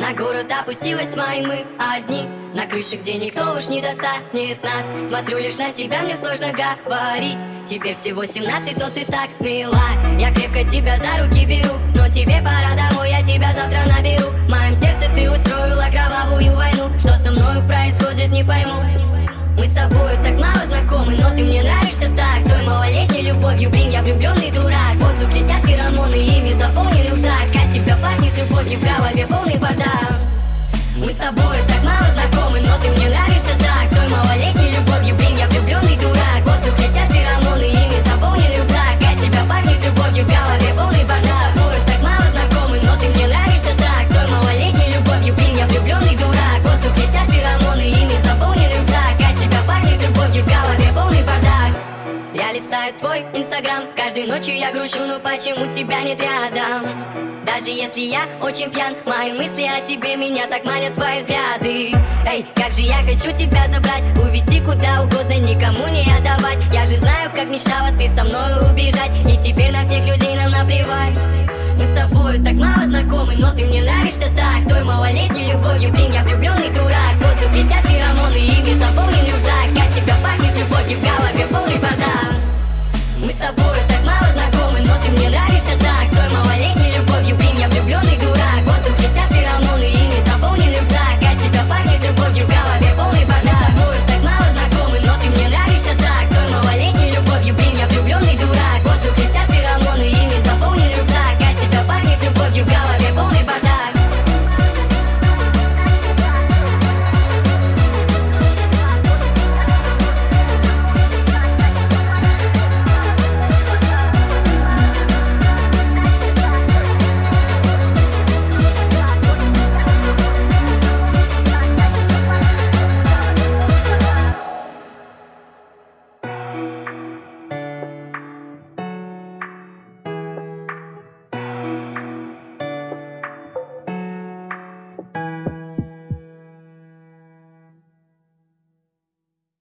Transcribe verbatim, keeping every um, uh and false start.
На город опустилась тьма, и мы одни на крыше, где никто уж не достанет нас. Смотрю лишь на тебя, мне сложно говорить. Тебе всего семнадцать, но ты так мила. Я крепко тебя за руки беру, но тебе пора домой, я тебя завтра наберу. В моем сердце ты устроила кровавую войну. Что со мною происходит, не пойму. Мы с тобой так мало знакомы, но ты мне нравишься так. Той малолетней любовью, блин, я влюбленный дурак. В воздух летят феромоны, ими заполнен рюкзак. От тебя пахнет любовью, в голове полный бардак. Мы с тобой так мало знакомы, но ты мне нравишься так. Той малолетней любовью, блин, я влюбленный дурак. В воздух летят феромоны, ими заполнен рюкзак. От тебя пахнет любовью, в голове полный бардак. Мы с тобой так мало знакомы, но ты мне нравишься так. Той малолетней любовью, блин, я влюбленный дурак. В воздух летят феромоны, ими заполнен рюкзак. От тебя пахнет любовью, в голове полный бардак. Я листаю твой инстаграм, каждой ночью я грущу, но почему тебя нет рядом? Даже если я очень пьян, мои мысли о тебе меня так манят твои взгляды. Эй, как же я хочу тебя забрать, увезти куда угодно, никому не отдавать. Я же знаю, как мечтала ты со мной убежать, и теперь на всех людей нам наплевать. Мы с тобой так мало знакомы, но ты мне нравишься так. Той малолетней любовью, блин, я влюбленный дурак. В воздух